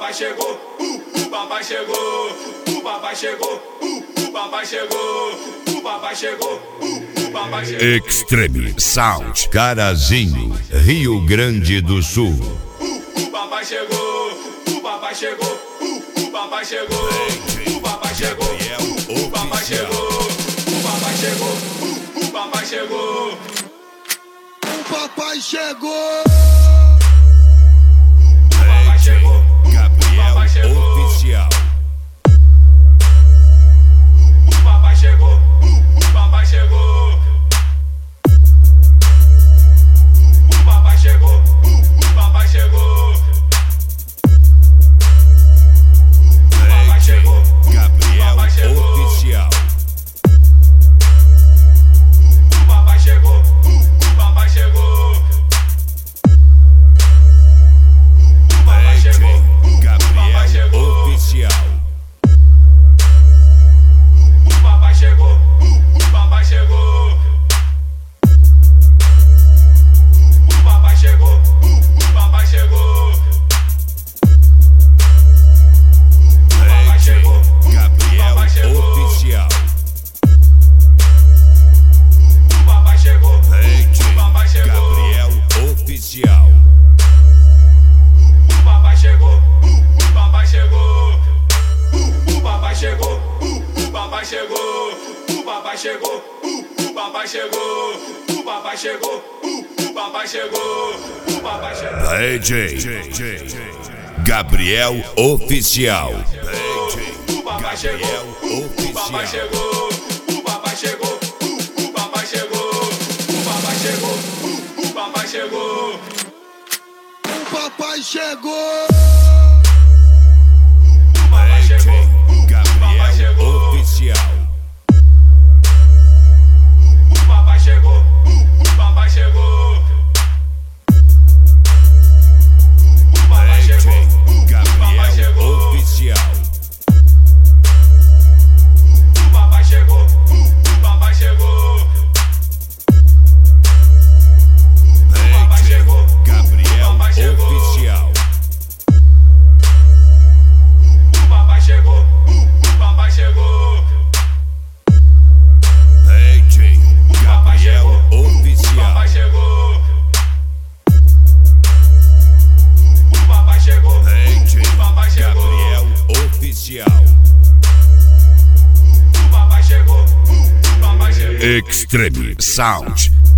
papai chegou, o papai chegou, o papai chegou, o papai chegou, o papai chegou, o papai chegou. Extreme Sound, Carazinho, Rio Grande do Sul. O papai chegou, o papai chegou, o papai chegou, o papai chegou, o papai chegou, o papai chegou, o papai chegou, o papai chegou. Gabriel Oficial. O papai chegou, o papai chegou. O papai chegou, o papai chegou. O papai chegou, Gabriel Oficial. O papai chegou, o papai chegou. O papai chegou, Gabriel Oficial. o papai chegou, o papai chegou. O papai chegou, o papai chegou. O papai chegou, Gabriel Oficial. o papai chegou, o papai chegou. Gabriel Oficial. O papai chegou, o papai chegou. O papai chegou, o papai chegou. O papai chegou, o papai chegou. O papai chegou, o papai chegou. O papai chegou. DJ Gabriel Oficial. O papai chegou, o papai chegou. O papai chegou, o papai chegou. O papai chegou, o papai chegou. O papai chegou. O papai chegou, Gabriel Oficial. o papai chegou, o papai chegou. O papai chegou, o papai Gabriel chegou. Oficial. O papai chegou, o papai chegou. O papai chegou, Gabriel papai chegou. Oficial. o papai chegou, o papai chegou. DJ Gabriel O Oficial. papai chegou. O papai chegou, DJ o papai chegou. Gabriel Oficial. O papai chegou, o papai chegou. Extreme Sound.